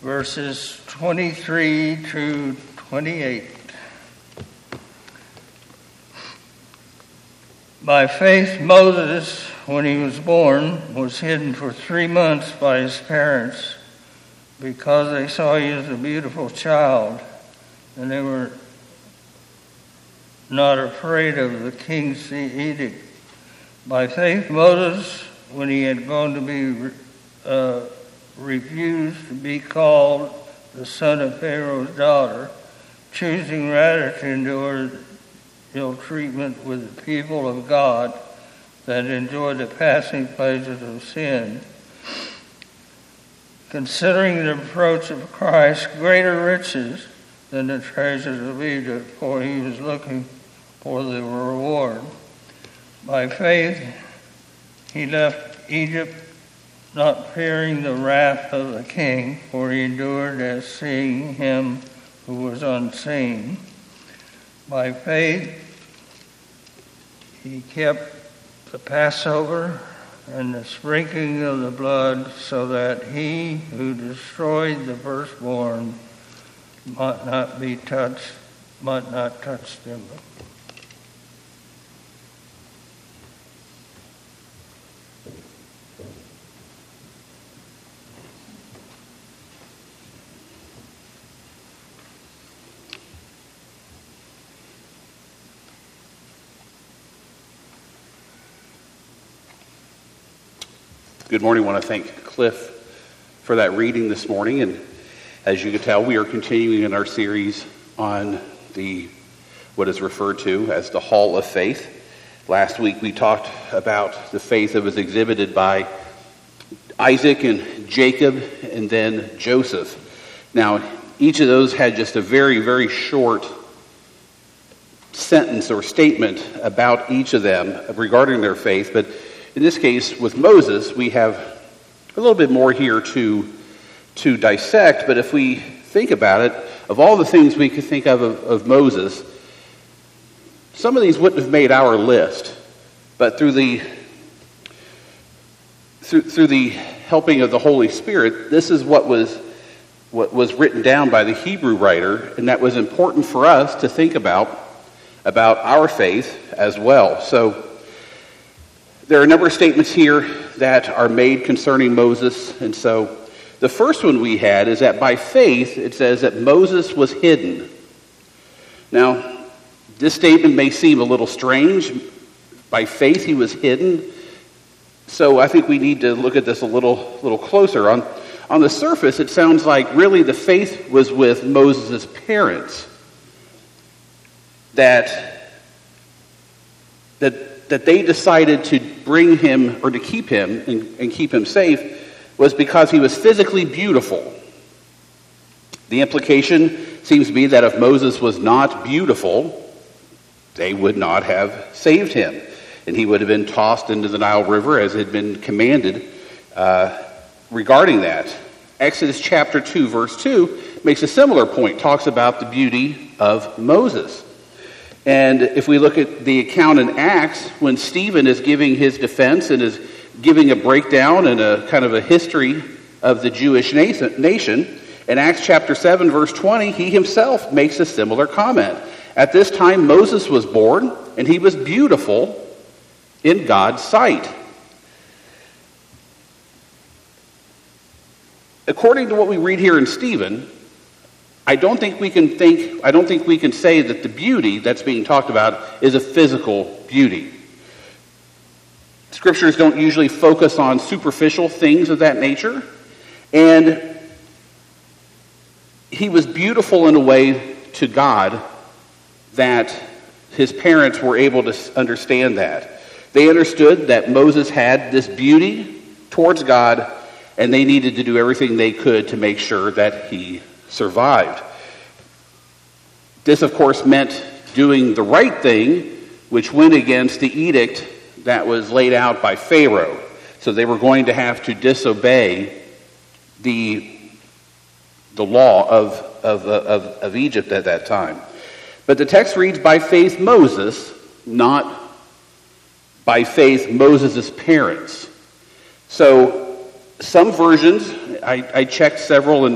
verses 23 to 28. By faith, Moses, when he was born, was hidden for 3 months by his parents because they saw he was a beautiful child, and they were not afraid of the king's edict. By faith, Moses, when he had gone to be refused to be called the son of Pharaoh's daughter, choosing rather to endure ill treatment with the people of God than enjoy the passing pleasures of sin, considering the reproach of Christ greater riches than the treasures of Egypt, for he was looking for the reward. By faith he left Egypt, not fearing the wrath of the king, for he endured as seeing him who was unseen. By faith he kept the Passover and the sprinkling of the blood, so that he who destroyed the firstborn might not touch them. Good morning. I want to thank Cliff for that reading this morning. And as you can tell, we are continuing in our series on what is referred to as the Hall of Faith. Last week we talked about the faith that was exhibited by Isaac and Jacob and then Joseph. Now, each of those had just a very, very short sentence or statement about each of them regarding their faith, but in this case, with Moses, we have a little bit more here to dissect, but if we think about it, of all the things we could think of Moses, some of these wouldn't have made our list, but through the helping of the Holy Spirit, this is what was written down by the Hebrew writer, and that was important for us to think about our faith as well. So there are a number of statements here that are made concerning Moses. And so the first one we had is that by faith, it says that Moses was hidden. Now, this statement may seem a little strange. By faith, he was hidden. So I think we need to look at this a little closer. On the surface, it sounds like really the faith was with Moses' parents. That they decided to bring him or to keep him and keep him safe was because he was physically beautiful. The implication seems to be that if Moses was not beautiful, they would not have saved him, and he would have been tossed into the Nile River as had been commanded regarding that. Exodus chapter 2, verse 2 makes a similar point, talks about the beauty of Moses. And if we look at the account in Acts, when Stephen is giving his defense and is giving a breakdown and a kind of a history of the Jewish nation, in Acts chapter 7, verse 20, he himself makes a similar comment. At this time, Moses was born, and he was beautiful in God's sight. According to what we read here in Stephen, I don't think we can say that the beauty that's being talked about is a physical beauty. Scriptures don't usually focus on superficial things of that nature. And he was beautiful in a way to God that his parents were able to understand that. They understood that Moses had this beauty towards God, and they needed to do everything they could to make sure that he survived. This, of course, meant doing the right thing, which went against the edict that was laid out by Pharaoh. So they were going to have to disobey the law of Egypt at that time. But the text reads, by faith Moses, not by faith Moses' parents. So some versions, I checked several, and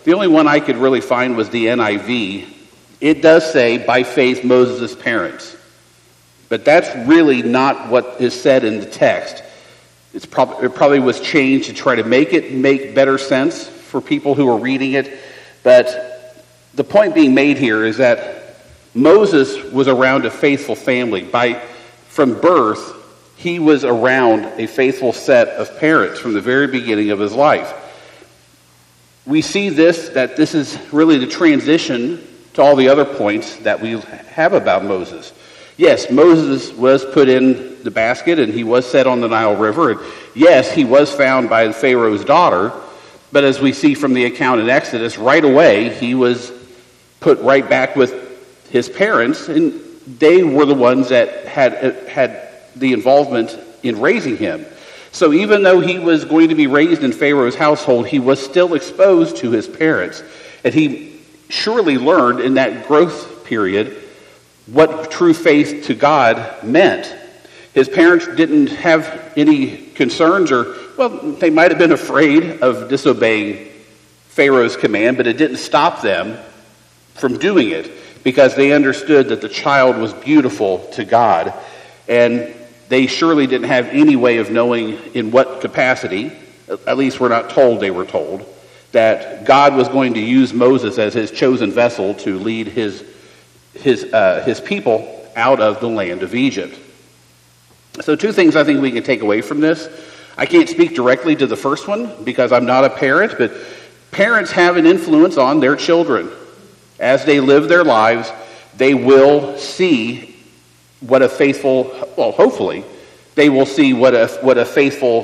The only one I could really find was the NIV. It does say, by faith, Moses' parents. But that's really not what is said in the text. It probably was changed to try to make it make better sense for people who are reading it. But the point being made here is that Moses was around a faithful family. From birth, he was around a faithful set of parents from the very beginning of his life. We see that this is really the transition to all the other points that we have about Moses. Yes, Moses was put in the basket and he was set on the Nile River. And yes, he was found by Pharaoh's daughter. But as we see from the account in Exodus, right away he was put right back with his parents, and they were the ones that had the involvement in raising him. So even though he was going to be raised in Pharaoh's household, he was still exposed to his parents. And he surely learned in that growth period what true faith to God meant. His parents didn't have any concerns, or, well, they might have been afraid of disobeying Pharaoh's command, but it didn't stop them from doing it because they understood that the child was beautiful to God. And they surely didn't have any way of knowing in what capacity, at least we're not told they were told, that God was going to use Moses as his chosen vessel to lead his people out of the land of Egypt. So two things I think we can take away from this. I can't speak directly to the first one because I'm not a parent, but parents have an influence on their children. As they live their lives, they will see what a faithful, well, hopefully, they will see what a faithful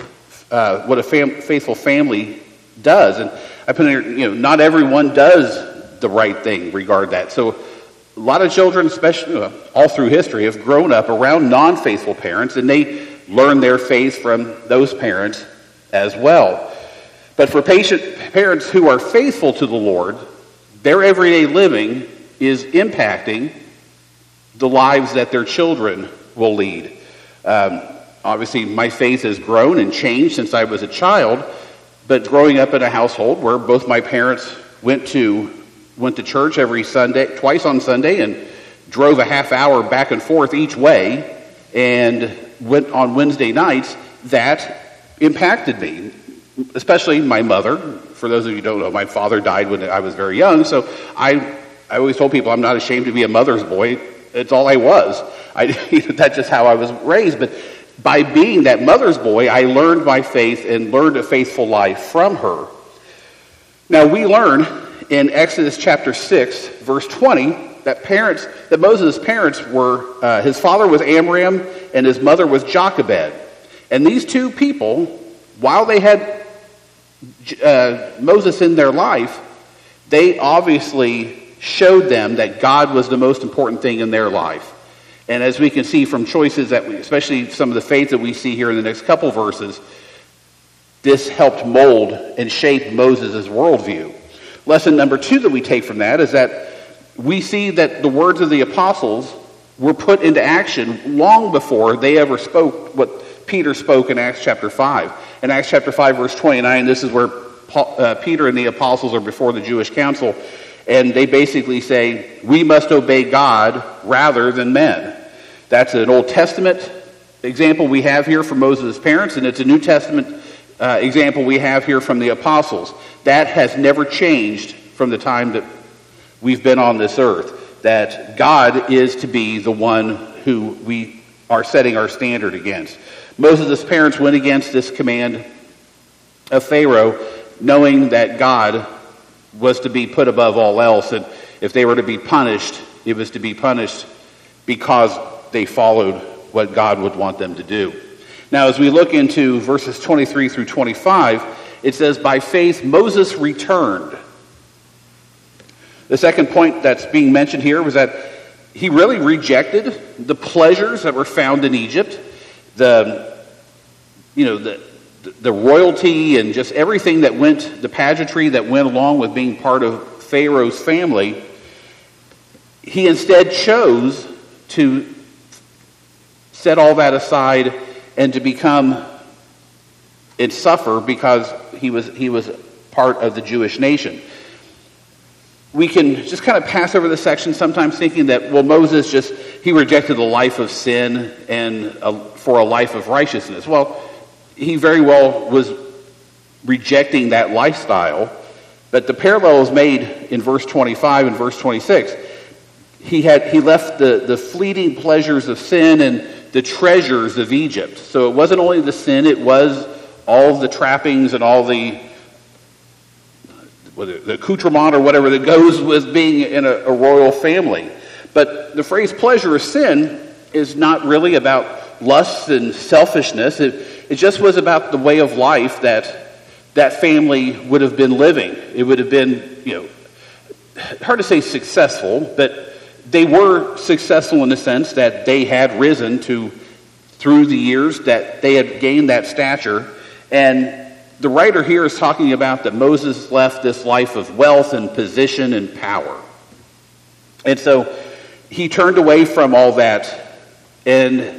family does. And I put in here, not everyone does the right thing regarding that. So a lot of children, especially all through history, have grown up around non-faithful parents, and they learn their faith from those parents as well. But for parents who are faithful to the Lord, their everyday living is impacting the lives that their children will lead. Obviously, my faith has grown and changed since I was a child, but growing up in a household where both my parents went to church every Sunday, twice on Sunday, and drove a half hour back and forth each way, and went on Wednesday nights, that impacted me, especially my mother. For those of you who don't know, my father died when I was very young, so I always told people I'm not ashamed to be a mother's boy. It's all I was. That's just how I was raised. But by being that mother's boy, I learned my faith and learned a faithful life from her. Now we learn in Exodus chapter 6, verse 20, that Moses' parents were, his father was Amram and his mother was Jochebed. And these two people, while they had Moses in their life, they obviously showed them that God was the most important thing in their life. And as we can see from choices especially some of the faith that we see here in the next couple verses, this helped mold and shape Moses' worldview. Lesson number 2 that we take from that is that we see that the words of the apostles were put into action long before they ever spoke what Peter spoke in Acts chapter 5. In Acts chapter 5, verse 29, this is where Peter and the apostles are before the Jewish council. And they basically say, we must obey God rather than men. That's an Old Testament example we have here from Moses' parents, and it's a New Testament example we have here from the apostles. That has never changed from the time that we've been on this earth, that God is to be the one who we are setting our standard against. Moses' parents went against this command of Pharaoh, knowing that God was to be put above all else, and if they were to be punished, it was to be punished because they followed what God would want them to do. Now, as we look into verses 23 through 25, it says, by faith Moses returned. The second point that's being mentioned here was that he really rejected the pleasures that were found in Egypt, the royalty and just everything that went, the pageantry that went along with being part of Pharaoh's family. He instead chose to set all that aside and to become and suffer because he was part of the Jewish nation. We can just kind of pass over this section sometimes thinking that, well, Moses he rejected the life of sin and for a life of righteousness. Well, he very well was rejecting that lifestyle, but the parallel is made in verse 25 and verse 26. He left the fleeting pleasures of sin and the treasures of Egypt. So it wasn't only the sin, it was all the trappings and all the accoutrement or whatever that goes with being in a royal family. But the phrase pleasure of sin is not really about lust and selfishness. It just was about the way of life that family would have been living. It would have been, hard to say successful, but they were successful in the sense that they had risen through the years, that they had gained that stature. And the writer here is talking about that Moses left this life of wealth and position and power. And so he turned away from all that, and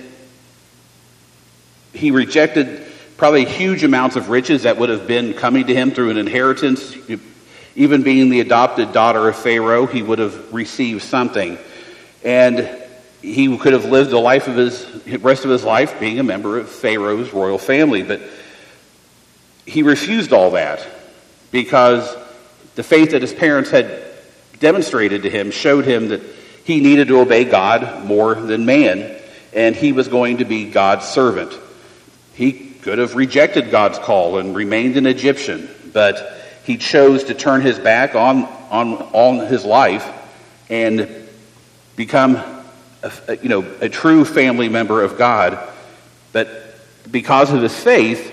he rejected probably huge amounts of riches that would have been coming to him through an inheritance. Even being the adopted daughter of Pharaoh, he would have received something. And he could have lived the rest of his life being a member of Pharaoh's royal family. But he refused all that because the faith that his parents had demonstrated to him showed him that he needed to obey God more than man, and he was going to be God's servant. He could have rejected God's call and remained an Egyptian, but he chose to turn his back on his life and become a true family member of God. But because of his faith,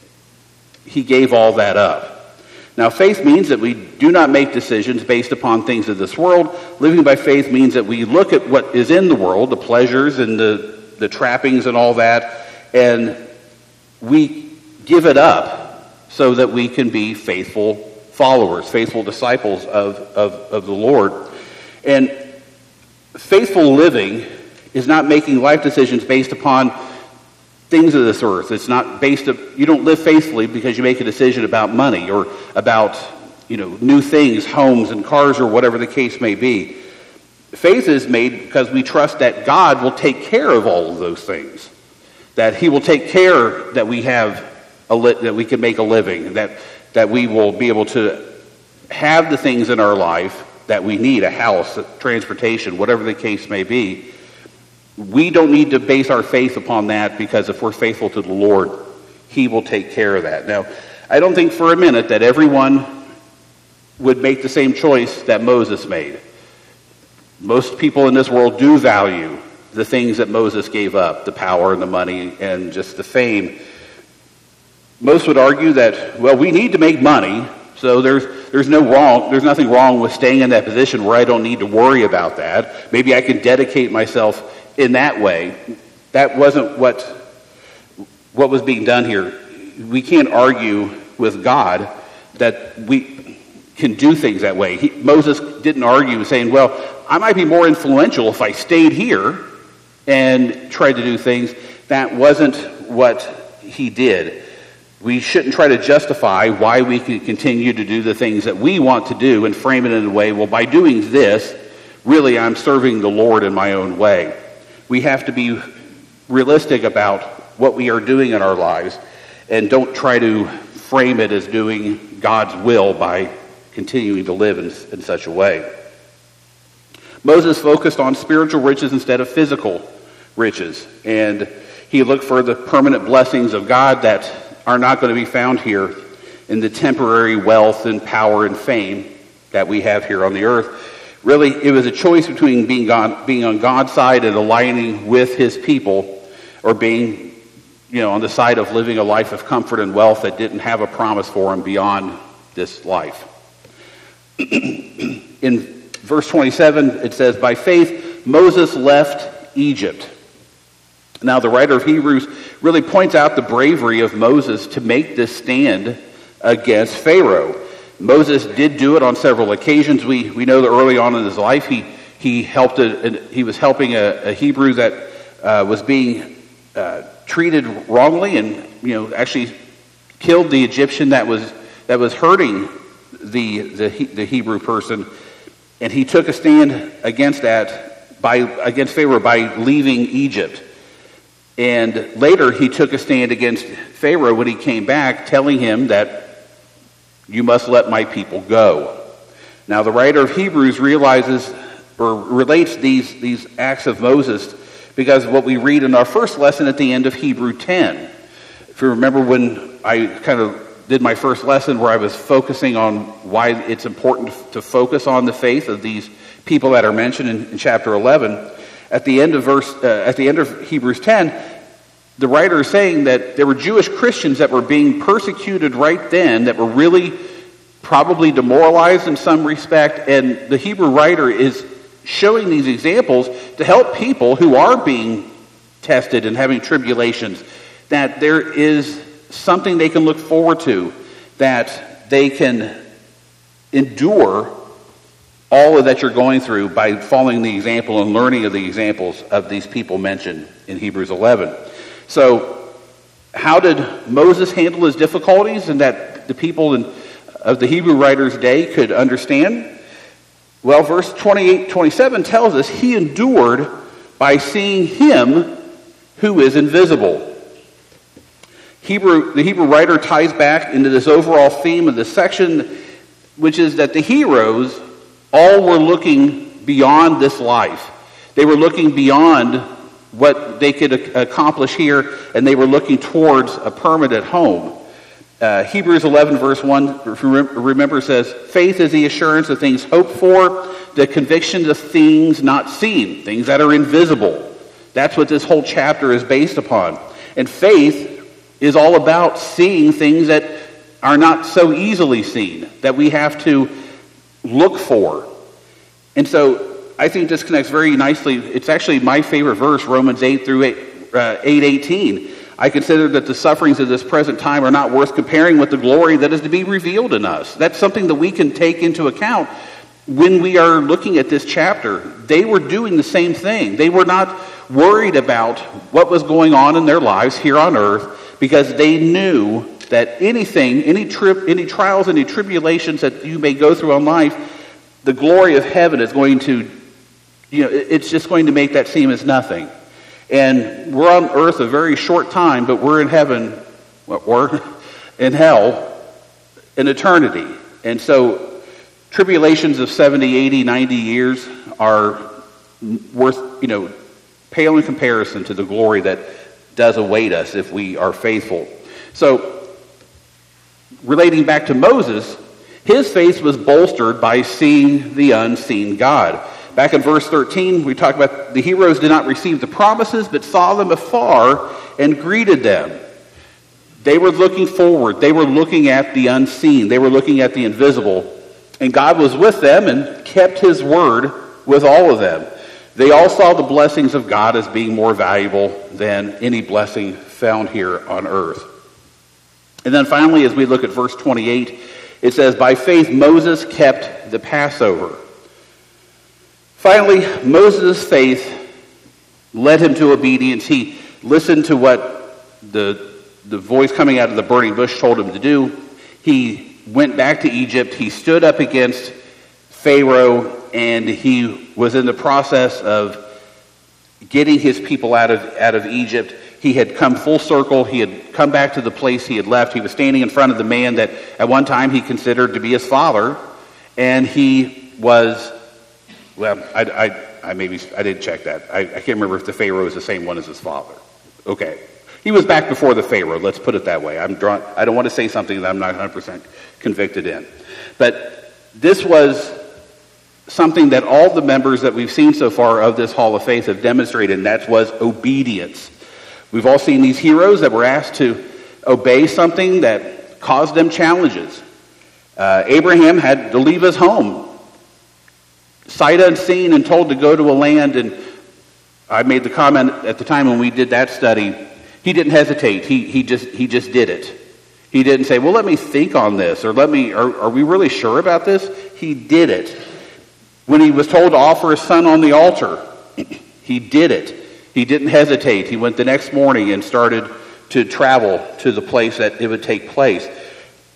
he gave all that up. Now, faith means that we do not make decisions based upon things of this world. Living by faith means that we look at what is in the world, the pleasures and the trappings and all that, and we give it up so that we can be faithful followers, faithful disciples of the Lord. And faithful living is not making life decisions based upon things of this earth. It's not you don't live faithfully because you make a decision about money or about, new things, homes and cars or whatever the case may be. Faith is made because we trust that God will take care of all of those things. That he will take care that we that we can make a living, that we will be able to have the things in our life that we need, a house, transportation, whatever the case may be. We don't need to base our faith upon that, because if we're faithful to the Lord, he will take care of that. Now, I don't think for a minute that everyone would make the same choice that Moses made. Most people in this world do value the things that Moses gave up, the power and the money and just the fame. Most would argue that, well, we need to make money, so there's nothing wrong with staying in that position where I don't need to worry about that. Maybe I can dedicate myself in that way. That wasn't what was being done here. We can't argue with God that we can do things that way. Moses didn't argue saying, well, I might be more influential if I stayed here and tried to do things. That wasn't what he did. We shouldn't try to justify why we can continue to do the things that we want to do and frame it in a way, well, by doing this, really I'm serving the Lord in my own way. We have to be realistic about what we are doing in our lives and don't try to frame it as doing God's will by continuing to live in such a way. Moses focused on spiritual riches instead of physical riches, and he looked for the permanent blessings of God that are not going to be found here in the temporary wealth and power and fame that we have here on the earth. Really, it was a choice between being on God's side and aligning with his people, or being, on the side of living a life of comfort and wealth that didn't have a promise for him beyond this life. In verse 27, it says, by faith, Moses left Egypt. Now, the writer of Hebrews really points out the bravery of Moses to make this stand against Pharaoh. Moses did do it on several occasions. We know that early on in his life, he was helping a Hebrew that was being treated wrongly, and actually killed the Egyptian that was hurting the Hebrew person, and he took a stand against Pharaoh by leaving Egypt. And later he took a stand against Pharaoh when he came back, telling him that you must let my people go. Now the writer of Hebrews realizes or relates these acts of Moses because of what we read in our first lesson at the end of Hebrew 10. If you remember when I kind of did my first lesson where I was focusing on why it's important to focus on the faith of these people that are mentioned in chapter 11, at the end of Hebrews 10, the writer is saying that there were Jewish Christians that were being persecuted right then, that were really probably demoralized in some respect, and the Hebrew writer is showing these examples to help people who are being tested and having tribulations, that there is something they can look forward to, that they can endure all of that you're going through by following the example and learning of the examples of these people mentioned in Hebrews 11. So how did Moses handle his difficulties and that the people of the Hebrew writer's day could understand? Well, verse 28-27 tells us he endured by seeing him who is invisible. The Hebrew writer ties back into this overall theme of this section, which is that the heroes all were looking beyond this life. They were looking beyond what they could accomplish here, and they were looking towards a permanent home. Hebrews 11 verse 1, remember, says, faith is the assurance of things hoped for, the conviction of things not seen, things that are invisible. That's what this whole chapter is based upon. And faith is all about seeing things that are not so easily seen, that we have to look for. And so I think this connects very nicely. It's actually my favorite verse, Romans 8:18. I consider that the sufferings of this present time are not worth comparing with the glory that is to be revealed in us. That's something that we can take into account when we are looking at this chapter. They were doing the same thing. They were not worried about what was going on in their lives here on earth because they knew that any trials, any tribulations that you may go through in life, the glory of heaven is going to, it's just going to make that seem as nothing. And we're on earth a very short time, but we're in heaven, we're in hell, in eternity. And so tribulations of 70, 80, 90 years are worth, pale in comparison to the glory that does await us if we are faithful. So, relating back to Moses, his faith was bolstered by seeing the unseen God. Back in verse 13, we talk about the heroes did not receive the promises, but saw them afar and greeted them. They were looking forward. They were looking at the unseen. They were looking at the invisible. And God was with them and kept his word with all of them. They all saw the blessings of God as being more valuable than any blessing found here on earth. And then finally, as we look at verse 28, it says, by faith Moses kept the Passover. Finally, Moses' faith led him to obedience. He listened to what the voice coming out of the burning bush told him to do. He went back to Egypt. He stood up against Pharaoh, and he was in the process of getting his people out of Egypt. He had come full circle. He had come back to the place he had left. He was standing in front of the man that at one time he considered to be his father, and he was, well, I didn't check that. I can't remember if the Pharaoh is the same one as his father. Okay. He was back before the Pharaoh, let's put it that way. I don't want to say something that I'm not 100% convicted in. But this was something that all the members that we've seen so far of this Hall of Faith have demonstrated, and that was obedience. We've all seen these heroes that were asked to obey something that caused them challenges. Abraham had to leave his home, sight unseen, and told to go to a land, and I made the comment at the time when we did that study, he didn't hesitate. He just did it. He didn't say, well, let me think on this, or are we really sure about this? He did it. When he was told to offer his son on the altar, he did it. He didn't hesitate. He went the next morning and started to travel to the place that it would take place.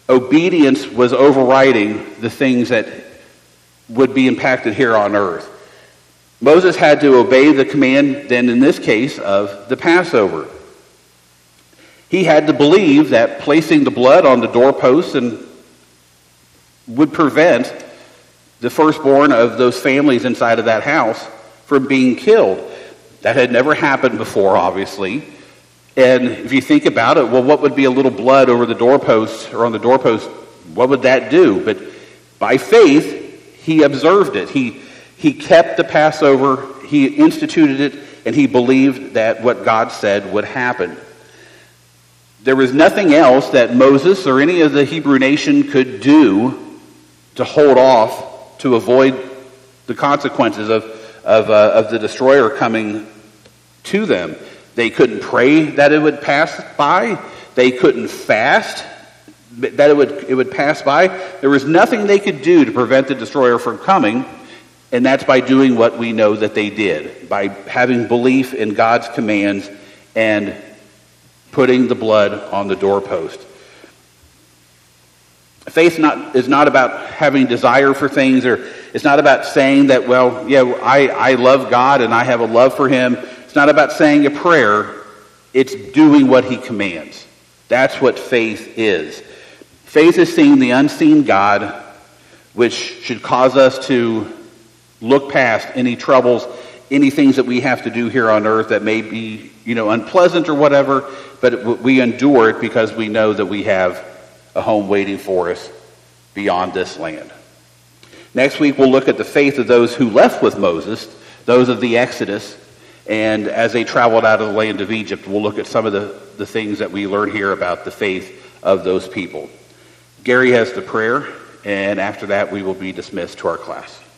obedience was overriding the things that would be impacted here on earth. Moses had to obey the command, then in this case, of the Passover. He had to believe that placing the blood on the doorposts would prevent the firstborn of those families inside of that house from being killed. That had never happened before, obviously. And if you think about it, well, what would be a little blood over the doorpost or on the doorpost? What would that do? But by faith, he observed it. He kept the Passover, he instituted it, and he believed that what God said would happen. There was nothing else that Moses or any of the Hebrew nation could do to hold off, to avoid the consequences of the destroyer coming to them. They couldn't pray that it would pass by. They couldn't fast that it would pass by. There was nothing they could do to prevent the destroyer from coming, and that's by doing what we know that they did, by having belief in God's commands and putting the blood on the doorpost. Faith is not about having desire for things, or it's not about saying that, well, yeah, I love God and I have a love for him. It's not about saying a prayer. It's doing what he commands. That's what faith is. Faith is seeing the unseen God, which should cause us to look past any troubles, any things that we have to do here on earth that may be, unpleasant or whatever, but we endure it because we know that we have a home waiting for us beyond this land. Next week, we'll look at the faith of those who left with Moses, those of the Exodus, and as they traveled out of the land of Egypt, we'll look at some of the things that we learn here about the faith of those people. Gary has the prayer, and after that, we will be dismissed to our class.